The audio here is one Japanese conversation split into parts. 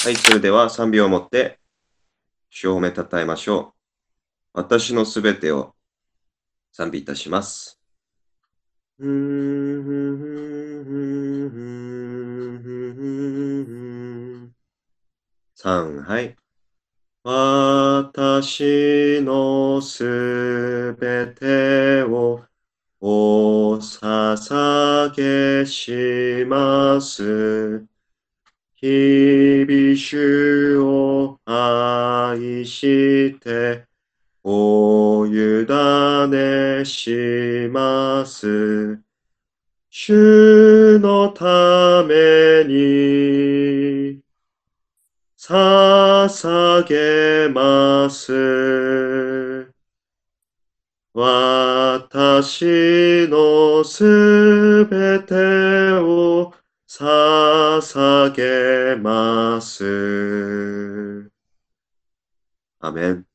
はい、それでは3秒をもって主を褒めたたえましょう。私のすべてを賛美いたします。3、はい。私のすべてをお捧げします。日々主を愛してお委ねします。主のために捧げます。私のすべてを捧げます。アメン。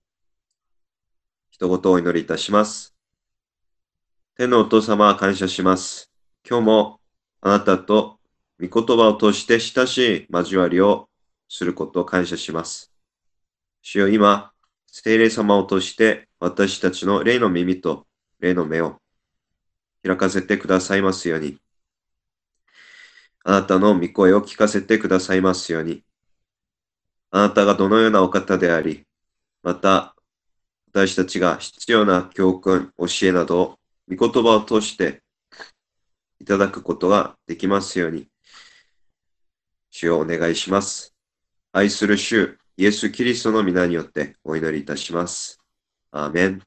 一言お祈りいたします。天のお父様、感謝します。今日もあなたと御言葉を通して親しい交わりをすることを感謝します。主よ、今、聖霊様を通して私たちの霊の耳と霊の目を開かせてくださいますように、あなたの御声を聞かせてくださいますように、あなたがどのようなお方であり、また私たちが必要な教訓、教えなどを御言葉を通していただくことができますように、主をお願いします。愛する主、イエス・キリストの皆によってお祈りいたします。アーメン。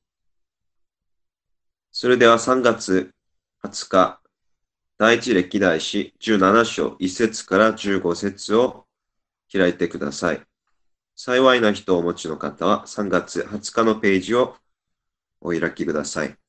それでは3月20日、第一歴代史17章1節から15節を開いてください。幸いな人をお持ちの方は3月20日のページをお開きください。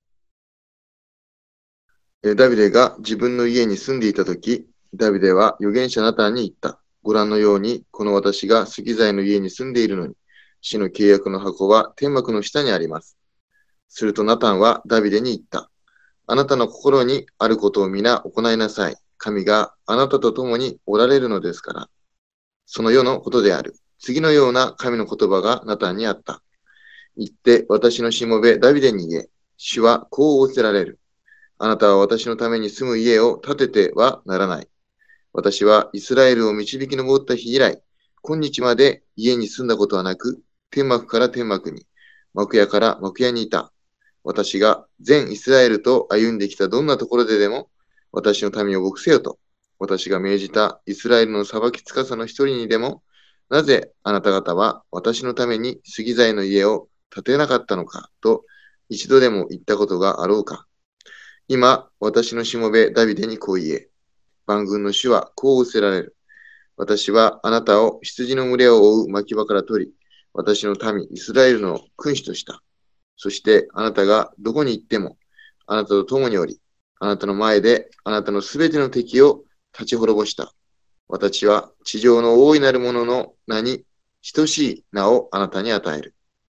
ダビデが自分の家に住んでいたとき、ダビデは預言者ナタンに言った。ご覧のように、この私が石材の家に住んでいるのに、死の契約の箱は天幕の下にあります。するとナタンはダビデに言った。あなたの心にあることを皆行いなさい。神があなたと共におられるのですから。その世のことである。次のような神の言葉がナタンにあった。言って、私のしもべダビデに言え。主はこう仰せられる。あなたは私のために住む家を建ててはならない。私はイスラエルを導き上った日以来、今日まで家に住んだことはなく、天幕から天幕に、幕屋から幕屋にいた。私が全イスラエルと歩んできたどんなところででも、私の民を牧せよと、私が命じたイスラエルの裁き司の一人にでも、なぜあなた方は私のために杉材の家を建てなかったのかと一度でも言ったことがあろうか。今、私のしもべダビデにこう言え。万軍の主はこう仰せられる。私はあなたを羊の群れを追う牧場から取り、私の民イスラエルの君主とした。そしてあなたがどこに行っても、あなたと共におり、あなたの前であなたのすべての敵を立ち滅ぼした。私は地上の大いなるものの名に等しい名をあなたに与える。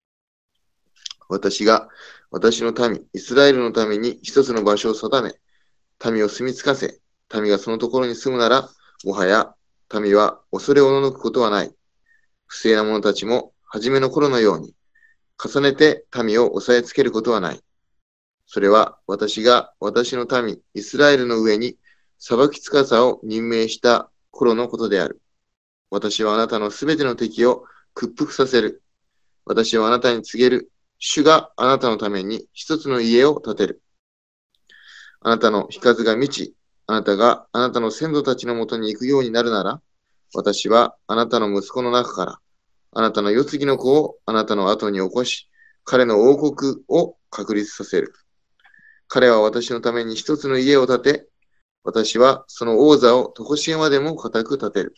私が私の民、イスラエルのために一つの場所を定め、民を住み着かせ、民がそのところに住むなら、もはや民は恐れおののくことはない。不正な者たちも初めの頃のように、重ねて民を押さえつけることはない。それは私が私の民、イスラエルの上に裁き司を任命した頃のことである。私はあなたのすべての敵を屈服させる。私はあなたに告げる。主があなたのために一つの家を建てる。あなたの日数が満ち、あなたがあなたの先祖たちのもとに行くようになるなら、私はあなたの息子の中から、あなたの世継ぎの子をあなたの後に起こし、彼の王国を確立させる。彼は私のために一つの家を建て、私はその王座を常しえまでも固く建てる。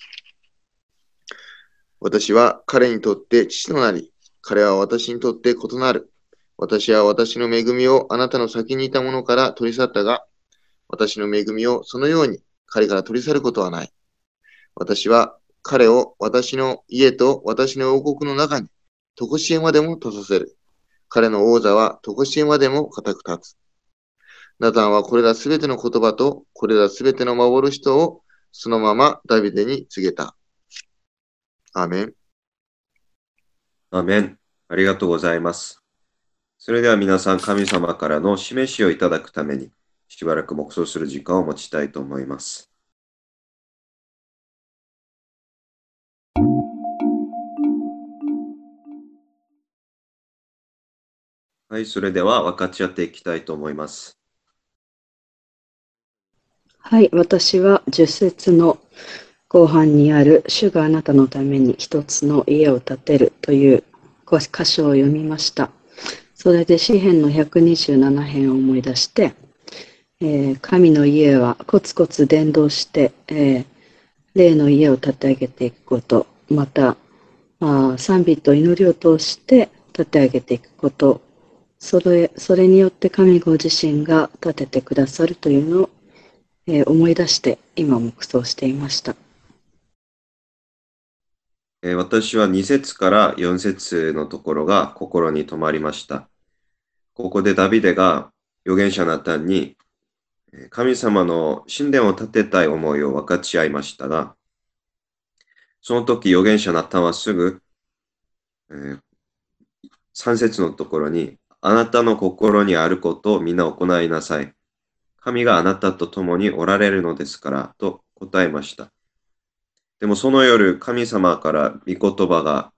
私は彼にとって父となり、彼は私にとって異なる。私は私の恵みをあなたの先にいたものから取り去ったが、私の恵みをそのように彼から取り去ることはない。私は彼を私の家と私の王国の中に、常しえまでも立たせる。彼の王座は常しえまでも固く立つ。ナタンはこれらすべての言葉と、これらすべての幻とをそのままダビデに告げた。 アーメン。 アーメン。ありがとうございます。それでは皆さん、神様からの示しをいただくために、しばらく黙想する時間を持ちたいと思います。はい、それでは分かち合っていきたいと思います。 はい、私は10節の後半にある主があなたのために一つの家を建てるという箇所を読みました。それで詩編の127編を思い出して、神の家はコツコツ伝道して、霊の家を立て上げていくこと、また賛美と祈りを通して立て上げていくこと、それによって神ご自身が立ててくださるというのを、思い出して今黙想していました。 私は2節から4節のところが心に留まりました。ここでダビデが預言者ナタンに神様の神殿を建てたい思いを分かち合いましたが、その時預言者ナタンはすぐ、3節のところに、あなたの心にあることを皆行いなさい。神があなたと共におられるのですからと答えました。でもその夜、神様から御言葉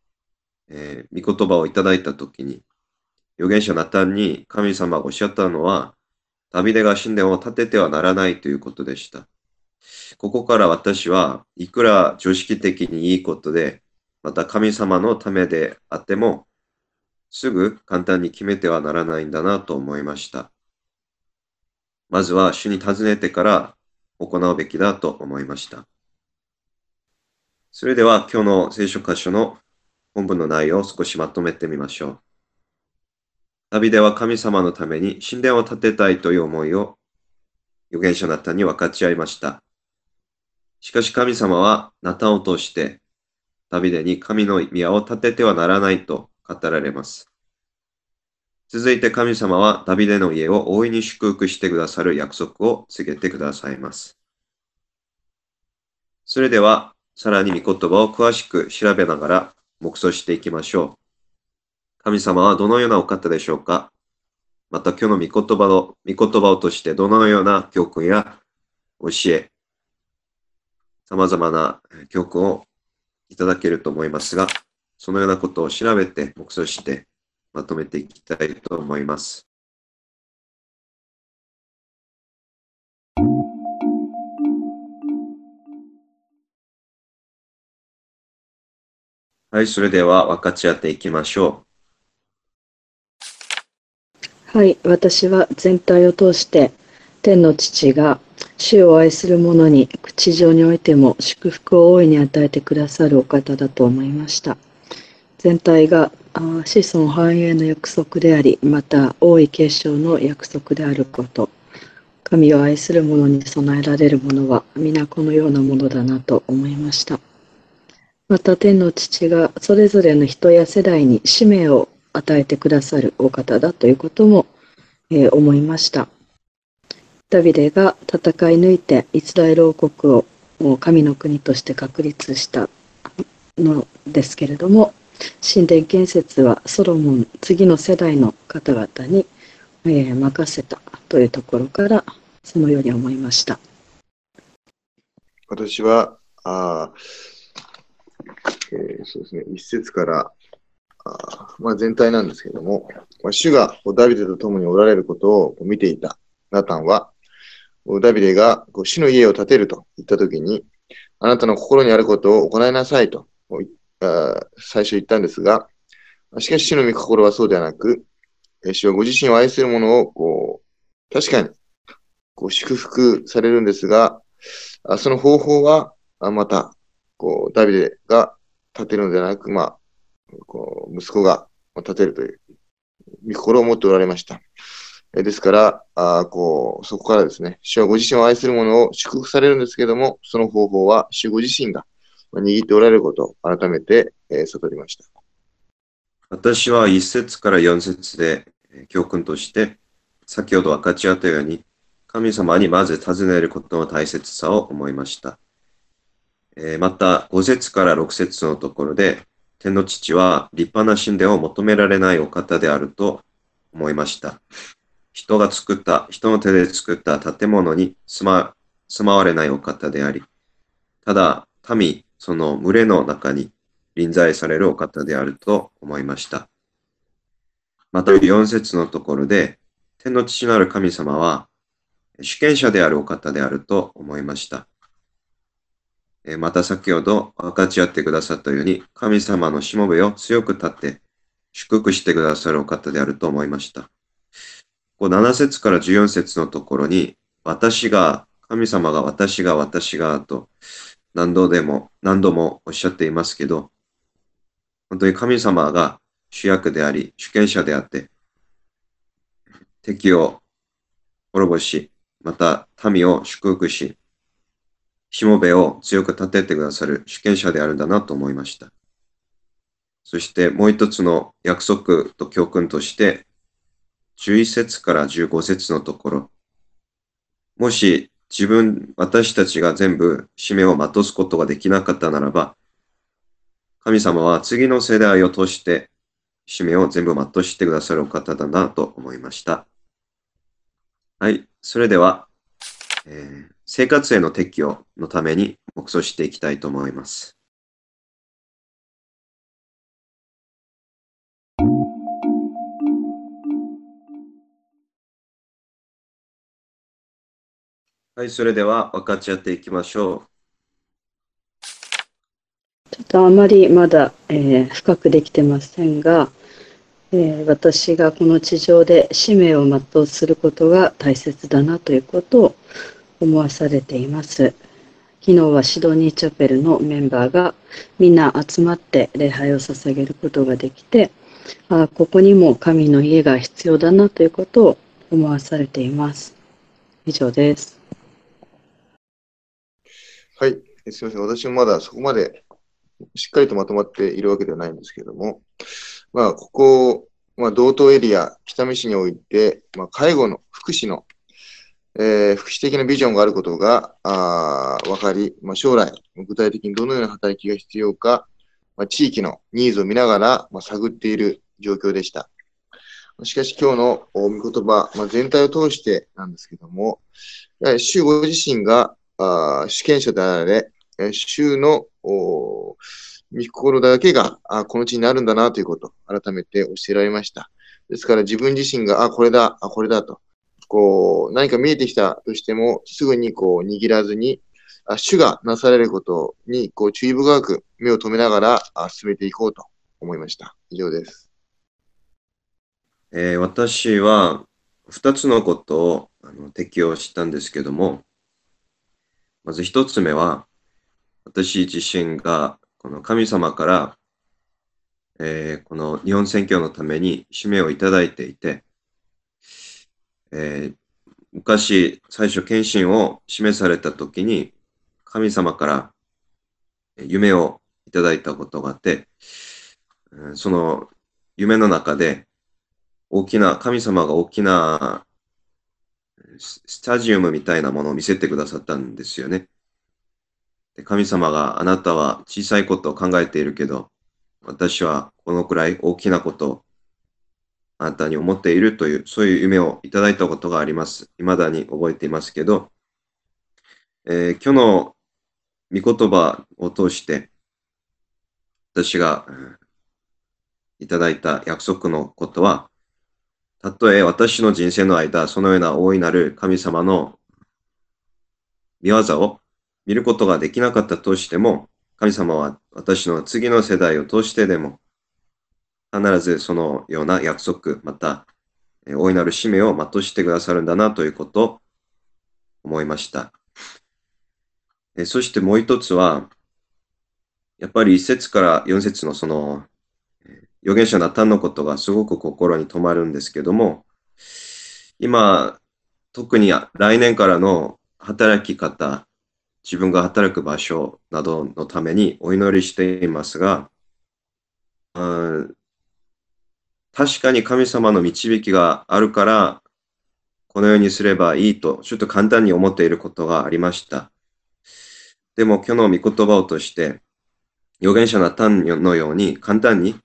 をいただいたときに、預言者ナタンに神様がおっしゃったのは、ダビデが神殿を建ててはならないということでした。ここから私はいくら常識的にいいことで、また神様のためであっても、すぐ簡単に決めてはならないんだなと思いました。まずは主に尋ねてから行うべきだと思いました。それでは今日の聖書箇所の本文の内容を少しまとめてみましょう。ダビデは神様のために神殿を建てたいという思いを預言者ナタンに分かち合いました。しかし神様はナタンを通してダビデに神の宮を建ててはならないと語られます。続いて神様はダビデの家を大いに祝福してくださる約束を告げてくださいます。それではさらに御言葉を詳しく調べながら黙想していきましょう。神様はどのようなお方でしょうか？また今日の御言葉を通してどのような教訓や教え、様々な教訓をいただけると思いますが、そのようなことを調べて黙想してまとめていきたいと思います。はい、それでは分かち合っていきましょう。はい、私は全体を通して天の父が主を愛する者に地上においても祝福を大いに与えてくださるお方だと思いました。全体が子孫繁栄の約束であり、また王位継承の約束であること。神を愛する者に備えられるものは皆このようなものだなと思いました。また天の父がそれぞれの人や世代に使命を与えてくださるお方だということも、思いました。ダビデが戦い抜いてイスラエル王国を神の国として確立したのですけれども、神殿建設はソロモン次の世代の方々に、任せたというところからそのように思いました。 私はそうですね、一節から全体なんですけれども、主がダビデと共におられることを見ていたナタンは、ダビデが主の家を建てると言ったときに、あなたの心にあることを行いなさいと最初言ったんですが、しかし主の御心はそうではなく、主はご自身を愛する者を確かに祝福されるんですが、その方法はまたダビデが建てるのではなく、息子が建てるという御心を持っておられました。ですから、そこからですね、主はご自身を愛する者を祝福されるんですけれども、その方法は主ご自身が握っておられることを改めて悟りました。 私は1節から4節で教訓として、先ほど分かち合ったように、神様にまず尋ねることの大切さを思いました。 また、5節から6節のところで、天の父は立派な神殿を求められないお方であると思いました。人の手で作った建物に住まわれないお方であり、ただ、その群れの中に臨在されるお方であると思いました。また、4節のところで、天の父なる神様は、主権者であるお方であると思いました。また先ほど分かち合ってくださったように、神様のしもべを強く立って祝福してくださるお方であると思いました。7節から14節のところに、神様が私がと何度もおっしゃっていますけど、本当に神様が主役であり、主権者であって、敵を滅ぼし、また民を祝福し、しもべを強く立ててくださる主権者であるんだなと思いました。そしてもう一つの約束と教訓として、11節から15節のところ、もし私たちが全部使命を全うことができなかったならば、神様は次の世代を通して使命を全部全うしてくださるお方だなと思いました。はい、それでは、生活への適用のために黙想していきたいと思います。はい、それでは分かち合っていきましょちょっとあまりまだ、深くできてませんが、私がこの地上で使命を全うすることが大切だなということを思わされています。昨日はシドニーチャペルのメンバーがみんな集まって礼拝を捧げることができて、ここにも神の家が必要だなということを思わされています。以上です。 はい、すみません。私もまだそこまでしっかりとまとまっているわけではないんですけれども、ここ、道東エリア、北見市において、介護の、福祉の、福祉的なビジョンがあることが分かり、将来、具体的にどのような働きが必要か、地域のニーズを見ながら、探っている状況でした。しかし今日の御言葉、全体を通してなんですけども、主ご自身が主権者であれ、主の御心だけがこの地になるんだなということを改めて教えられました。ですから自分自身がこれだと何か見えてきたとしてもすぐに握らずに主がなされることに注意深く目を留めながら進めていこうと思いました。以上です。 私は2つのことを適用したんですけども、まず1つ目は、私自身がこの神様から、この日本宣教のために使命をいただいていて、昔、最初献身を示されたときに、神様から夢をいただいたことがあって、その夢の中で、神様が大きなスタジアムみたいなものを見せてくださったんですよね。で、神様があなたは小さいことを考えているけど、私はこのくらい大きなことをあなたに思っているという、そういう夢をいただいたことがあります。未だに覚えていますけど、今日の御言葉を通して、私がいただいた約束のことは、たとえ私の人生の間、そのような大いなる神様の御業を見ることができなかったとしても、神様は私の次の世代を通してでも、必ずそのような約束、また、大いなる使命を全うしてくださるんだなということを思いました。そしてもう一つは、やっぱり1節から4節のその預言者ナタンのことがすごく心に留まるんですけども、今、特に来年からの働き方、自分が働く場所などのためにお祈りしていますが、確かに神様の導きがあるから、このようにすればいいと、ちょっと簡単に思っていることがありました。 でも今日の御言葉を通して、預言者ナタンのように簡単に、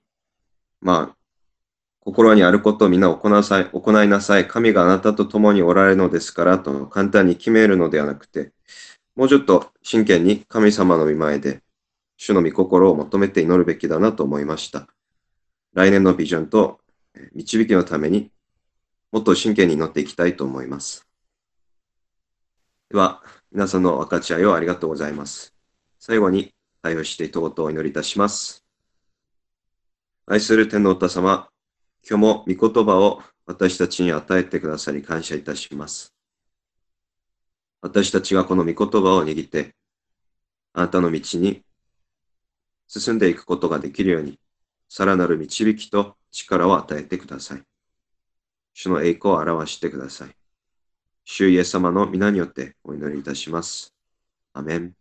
心にあることをみんな行いなさい。神があなたと共におられるのですからと簡単に決めるのではなくて、もうちょっと真剣に神様の御前で主の御心を求めて祈るべきだなと思いました。来年のビジョンと導きのためにもっと真剣に祈っていきたいと思います。では、皆さんの分かち合いをありがとうございます。最後に対応して一言お祈りいたします。愛する天のお父様、今日も御言葉を私たちに与えてくださり感謝いたします。私たちがこの御言葉を握って、あなたの道に進んでいくことができるように、さらなる導きと力を与えてください。主の栄光を表してください。主イエス様の皆によってお祈りいたします。アメン。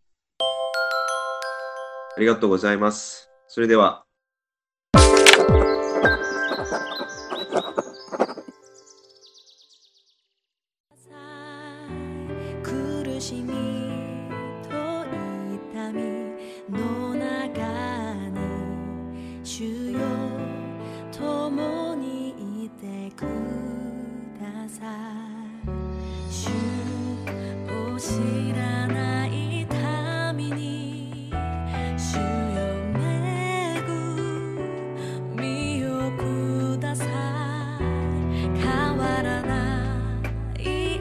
ありがとうございます。それでは、 苦しみと痛みの中に主よ共にいてください。主を知らない民に主よ恵みをください。変わらない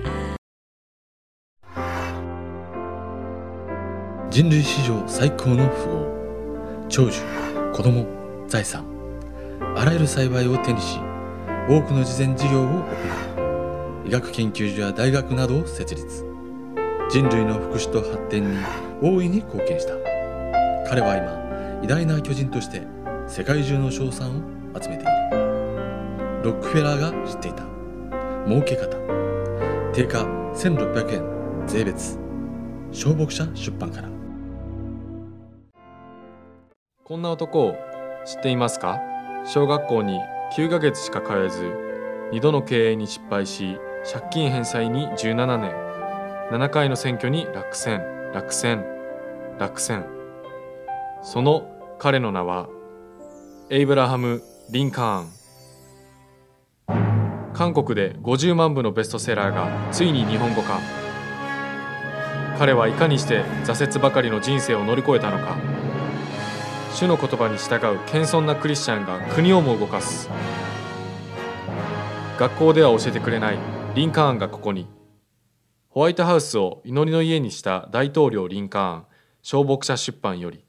人類史上最高の富豪、長寿、子供、財産、あらゆる幸いを手にし、多くの慈善事業を行い、医学研究所や大学などを設立。人類の福祉と発展に大いに貢献した。彼は今、偉大な巨人として世界中の称賛を集めている。ロックフェラーが知っていた儲け方。定価1600円税別。小牧者出版から。 こんな男を知っていますか？小学校に9ヶ月しか通えず、2度の経営に失敗し、借金返済に17年、7回の選挙に落選。その彼の名は、エイブラハム・リンカーン。韓国で50万部のベストセラーがついに日本語化。彼はいかにして挫折ばかりの人生を乗り越えたのか。主の言葉に従う謙遜なクリスチャンが国をも動かす。学校では教えてくれないリンカーンがここに。ホワイトハウスを祈りの家にした大統領リンカーン、小牧者出版より。